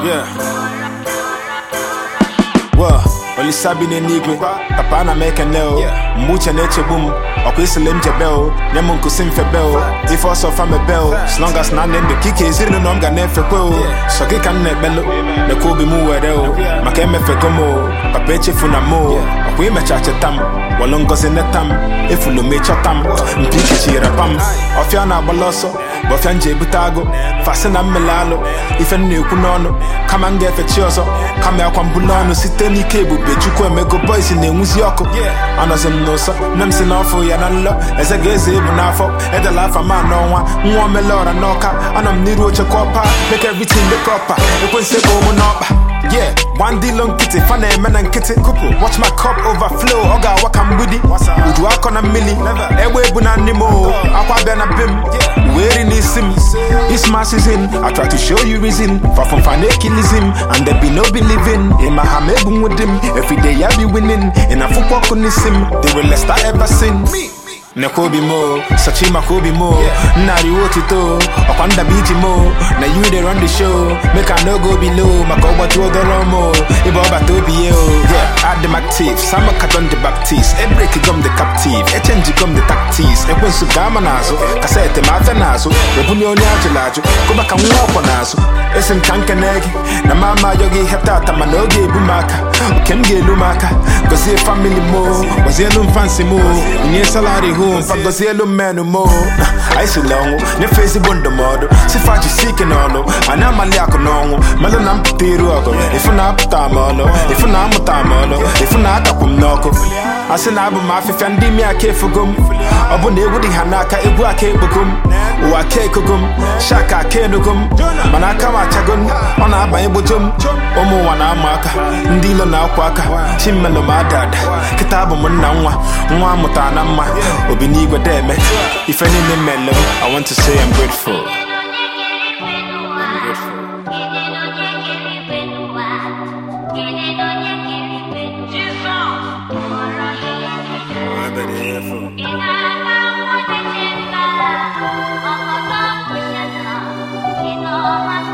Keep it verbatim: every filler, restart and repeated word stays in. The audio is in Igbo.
Yeah. Well, only Sabine Nigwe, Tapana make a nail, Mucha nature boom, or Quislim Jabel, Yamun Kusim Febel, if also from a bell, as long as none in the kick is in the Nonga Nefepo, so he can net bello, the Kobe Muero, Makeme Fecomo, Papeche Funamo, we match at a tam, Walongos in the tam, if you make a tam, Pichi Rapam, Ofiana Baloso, Bofanje Butago, Fasena Melalo, if a new Punono, come and get a chioso, come out on Bulano, Siteni Cable, Bechuko, Mego Boys in the Musioko, Anasem Nosa, Namsen Offo Yanalo, as a gaze Bunafo, at the life of man, no one, one Melora Noka, and I'm Niro Chacopa, make everything the proper, it was a woman. Yeah, one D long kitty, funny man and kitty couple. Watch my cup overflow, Oga Wakam Budi. Would walk on a milli, Ewe Bunanimo, Aqua Benabim, wearing his sim. This mass is in, I try to show you reason. Far from fanakilism, and there be no believing. In my hamebum with him, every day I be winning. In a football sim, they will less I ever seen. Nakobi mo, Sachima Kobi mo, Nari Wotito, Okwanda Biti mo, na you they run the show, make I no go below, Makoba to the Romo, Iboba Tobi yo, yeah, add them active, Sama Katon the Baptiste, a break gum the captive, a change gum the tactics, a quinsu gamanazo, Cassette Matanazo, the Bunyo Niagelajo, go back and walk on Azo, Essen Kankanegi, na Mama Yogi Heptata Manogi Bumaka, Kemge Lumaka, Gozi family mo, was yellow fancy mo, near salary. Fagosielo menu mo I see long ne face bondo modo si faci seeking ono ana maliako nongo melo nam tiru ago if na putamolo if na mutamolo if na kapum noko asina abu mafi fandi mi akefugum obu ne wudi hanaka ebu akebugum wa kekugum shaka kenugum manaka ma chagun ona aba ebujum omu wana amaka ndilo na akwaka chimmelo madad kitabu munna nwa nwa mutana mma Obinigwa deme, if any name mellow, I want to say I'm grateful. I'm grateful.